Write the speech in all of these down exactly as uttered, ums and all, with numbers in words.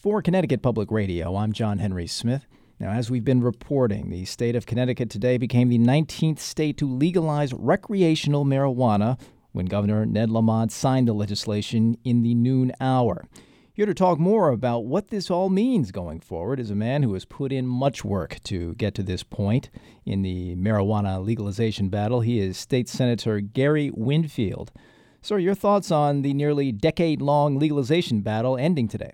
For Connecticut Public Radio, I'm John Henry Smith. Now, as we've been reporting, the state of Connecticut today became the nineteenth state to legalize recreational marijuana when Governor Ned Lamont signed the legislation in the noon hour. Here to talk more about what this all means going forward is a man who has put in much work to get to this point in the marijuana legalization battle. He is State Senator Gary Winfield. Sir, your thoughts on the nearly decade-long legalization battle ending today?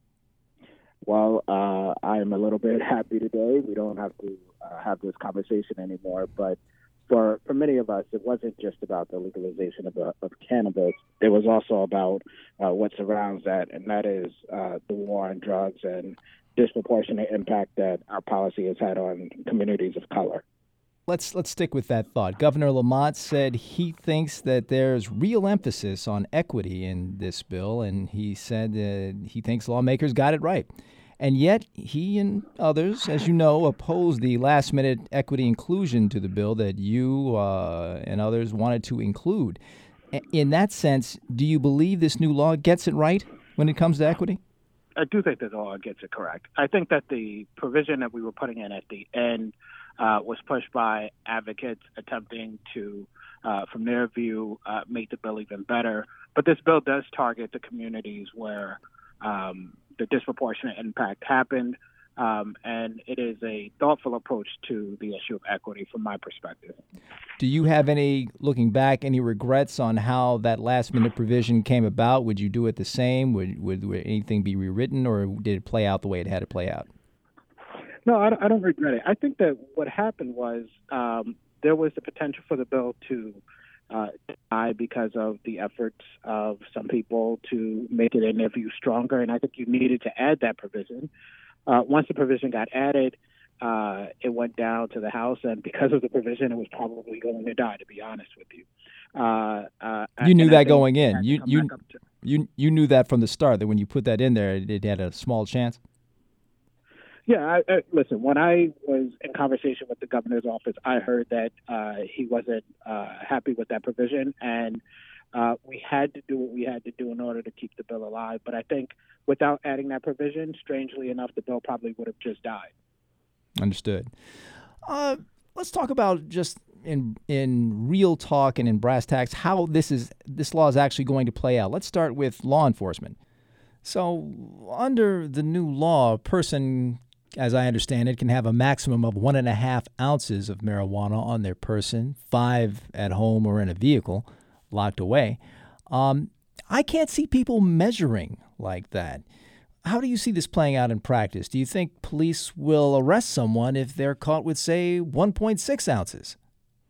Well, uh, I am a little bit happy today. We don't have to uh, have this conversation anymore. But for for many of us, it wasn't just about the legalization of, uh, of cannabis. It was also about uh, what surrounds that, and that is uh, the war on drugs and disproportionate impact that our policy has had on communities of color. Let's let's stick with that thought. Governor Lamont said he thinks that there's real emphasis on equity in this bill, and he said uh, he thinks lawmakers got it right. And yet, he and others, as you know, opposed the last-minute equity inclusion to the bill that you uh, and others wanted to include. In that sense, do you believe this new law gets it right when it comes to equity? I do think that the law gets it correct. I think that the provision that we were putting in at the end uh, was pushed by advocates attempting to, uh, from their view, uh, make the bill even better. But this bill does target the communities where um, the disproportionate impact happened, um, and it is a thoughtful approach to the issue of equity from my perspective. Do you have any, looking back, any regrets on how that last-minute provision came about? Would you do it the same? Would, would, would anything be rewritten, or did it play out the way it had to play out? No, I don't, I don't regret it. I think that what happened was um, there was the potential for the bill to uh, die because of the efforts of some people to make it in their view stronger, and I think you needed to add that provision. Uh, once the provision got added, uh, it went down to the House, and because of the provision, it was probably going to die, to be honest with you. Uh, uh, you knew that going in. You you, to- you you knew that from the start, that when you put that in there, it, it had a small chance? Yeah, I, I, listen, when I was in conversation with the governor's office, I heard that uh, he wasn't uh, happy with that provision, and uh, we had to do what we had to do in order to keep the bill alive. But I think without adding that provision, strangely enough, the bill probably would have just died. Understood. Uh, let's talk about just in in real talk and in brass tacks how this is this law is actually going to play out. Let's start with law enforcement. So under the new law, a person, as I understand it, can have a maximum of one and a half ounces of marijuana on their person, five at home or in a vehicle, locked away. Um, I can't see people measuring like that. How do you see this playing out in practice? Do you think police will arrest someone if they're caught with, say, one point six ounces?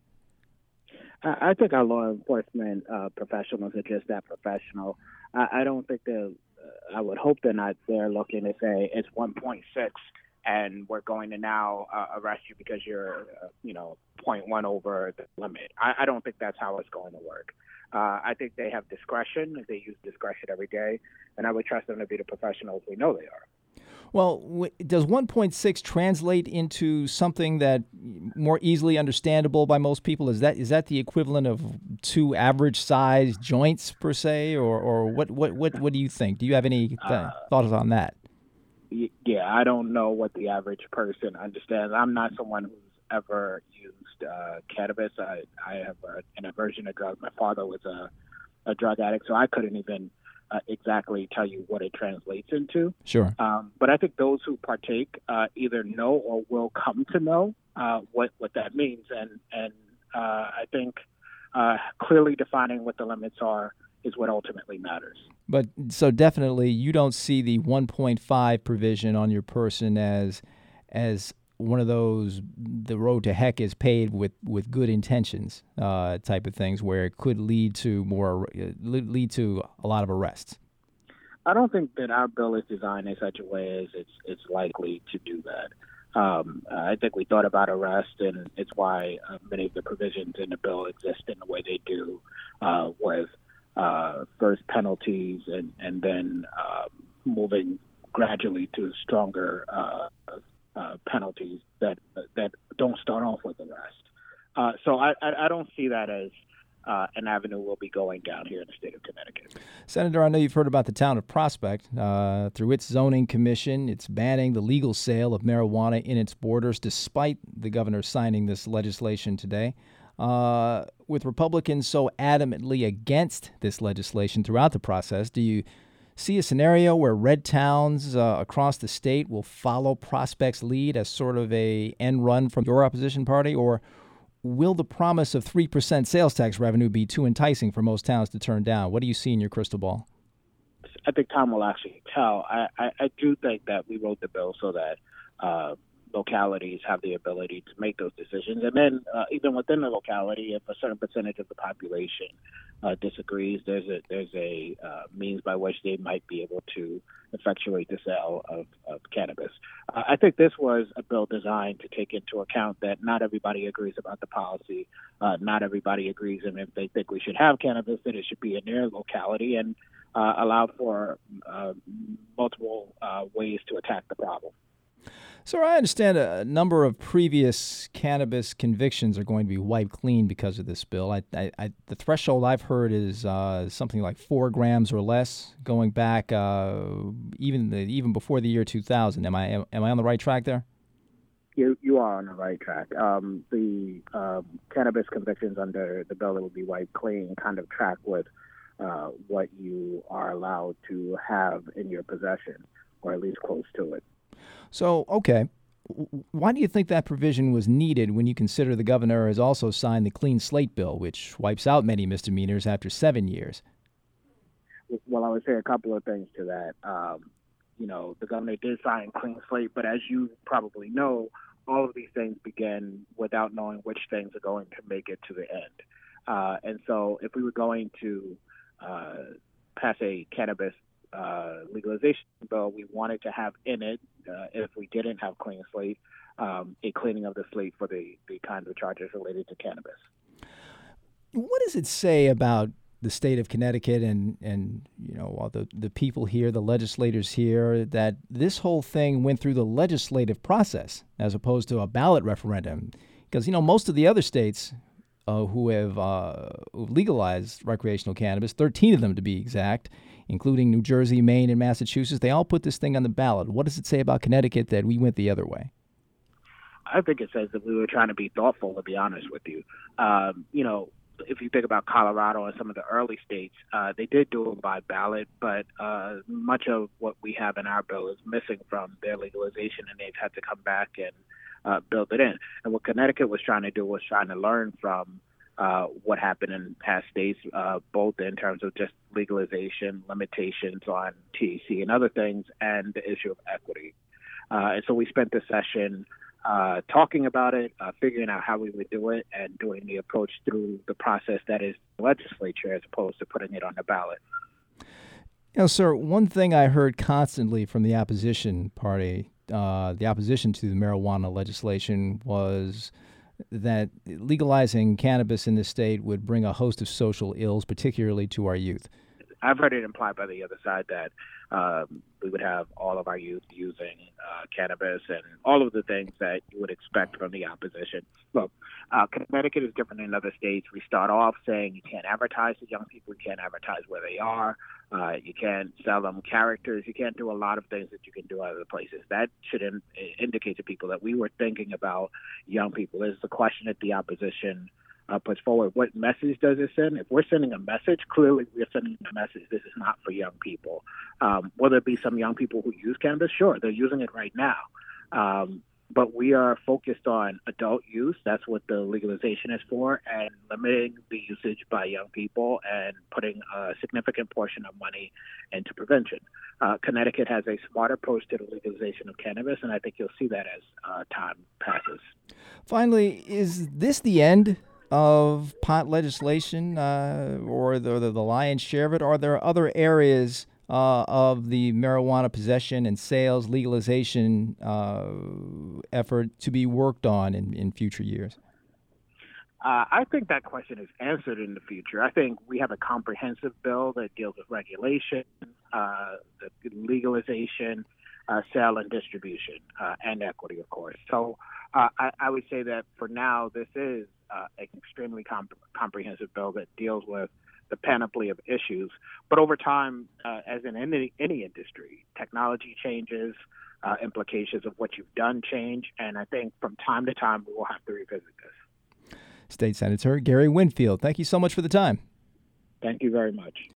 I think our law enforcement uh, professionals are just that professional. I, I don't think they're, uh, I would hope they're not there looking to say it's one point six and we're going to now uh, arrest you because you're, uh, you know, zero point one over the limit. I, I don't think that's how it's going to work. Uh, I think they have discretion. They use discretion every day, and I would trust them to be the professionals we know they are. Well, w- does one point six translate into something that more easily understandable by most people? Is that is that the equivalent of two average-sized joints per se, or or what what what what do you think? Do you have any th- uh, thoughts on that? Yeah, I don't know what the average person understands. I'm not someone who's ever used uh, cannabis. I, I have a, an aversion to drugs. My father was a, a drug addict, so I couldn't even uh, exactly tell you what it translates into. Sure. Um, but I think those who partake uh, either know or will come to know uh, what, what that means. And, and uh, I think uh, clearly defining what the limits are is what ultimately matters. But so definitely you don't see the one point five provision on your person as as one of those the road to heck is paved with, with good intentions uh, type of things where it could lead to more lead to a lot of arrests. I don't think that our bill is designed in such a way as it's it's likely to do that. Um, I think we thought about arrest, and it's why uh, many of the provisions in the bill exist in the way they do, uh, with uh, first penalties and and then um, moving gradually to stronger uh, uh, penalties that that don't start off with arrest. Uh, so I, I I don't see that as uh, an avenue will be going down here in the state of Connecticut. Senator, I know you've heard about the town of Prospect. Uh, through its zoning commission, it's banning the legal sale of marijuana in its borders, despite the governor signing this legislation today. Uh, with Republicans so adamantly against this legislation throughout the process, do you see a scenario where red towns uh, across the state will follow Prospect's lead as sort of a end run from your opposition party, or will the promise of three percent sales tax revenue be too enticing for most towns to turn down? What do you see in your crystal ball? I think time will actually tell. I, I, I do think that we wrote the bill so that uh, localities have the ability to make those decisions. And then uh, even within the locality, if a certain percentage of the population uh, disagrees, there's a there's a uh, means by which they might be able to effectuate the sale of, of cannabis. Uh, I think this was a bill designed to take into account that not everybody agrees about the policy. Uh, not everybody agrees, and if they think we should have cannabis, that it should be in their locality and uh, allow for uh, multiple uh, ways to attack the problem. Sir, I understand a number of previous cannabis convictions are going to be wiped clean because of this bill. I, I, I, the threshold I've heard is uh, something like four grams or less, going back uh, even the, even before the year two thousand. Am I am I on the right track there? You you are on the right track. Um, the um, cannabis convictions under the bill that would be wiped clean kind of track with uh, what you are allowed to have in your possession, or at least close to it. So, okay, why do you think that provision was needed when you consider the governor has also signed the Clean Slate Bill, which wipes out many misdemeanors after seven years? Well, I would say a couple of things to that. Um, you know, the governor did sign Clean Slate, but as you probably know, all of these things begin without knowing which things are going to make it to the end. Uh, and so if we were going to uh, pass a cannabis Uh, legalization bill, we wanted to have in it, uh, if we didn't have Clean Slate, um, a cleaning of the slate for the, the kinds of charges related to cannabis. What does it say about the state of Connecticut and, and you know, all the, the people here, the legislators here, that this whole thing went through the legislative process as opposed to a ballot referendum? Because, you know, most of the other states uh, who have uh, who've legalized recreational cannabis, thirteen of them to be exact, including New Jersey, Maine, and Massachusetts, they all put this thing on the ballot. What does it say about Connecticut that we went the other way? I think it says that we were trying to be thoughtful, to be honest with you. Um, you know, if you think about Colorado and some of the early states, uh, they did do it by ballot, but uh, much of what we have in our bill is missing from their legalization, and they've had to come back and uh, build it in. And what Connecticut was trying to do was trying to learn from Uh, what happened in past states, uh, both in terms of just legalization, limitations on T H C and other things, and the issue of equity. Uh, and so we spent the session uh, talking about it, uh, figuring out how we would do it, and doing the approach through the process that is the legislature as opposed to putting it on the ballot. You know, sir, one thing I heard constantly from the opposition party, uh, the opposition to the marijuana legislation, was that legalizing cannabis in this state would bring a host of social ills, particularly to our youth. I've heard it implied by the other side that um, we would have all of our youth using uh, cannabis and all of the things that you would expect from the opposition. Look, uh, Connecticut is different than other states. We start off saying you can't advertise to young people, you can't advertise where they are, uh, you can't sell them characters, you can't do a lot of things that you can do other places. That should in, indicate to people that we were thinking about young people. Is the question that the opposition Uh, puts forward. What message does it send? If we're sending a message, clearly we're sending a message. This is not for young people. Um, will there be some young people who use cannabis? Sure, they're using it right now. Um, but we are focused on adult use. That's what the legalization is for, and limiting the usage by young people and putting a significant portion of money into prevention. Uh, Connecticut has a smart approach to the legalization of cannabis, and I think you'll see that as uh, time passes. Finally, is this the end of pot legislation, uh, or the, the the lion's share of it? Are there other areas uh, of the marijuana possession and sales legalization uh, effort to be worked on in, in future years? Uh, I think that question is answered in the future. I think we have a comprehensive bill that deals with regulation, uh, the legalization, uh, sale and distribution, uh, and equity, of course. So uh, I, I would say that for now, this is uh, an extremely comp- comprehensive bill that deals with the panoply of issues. But over time, uh, as in any, any industry, technology changes, uh, implications of what you've done change, and I think from time to time we will have to revisit this. State Senator Gary Winfield, thank you so much for the time. Thank you very much.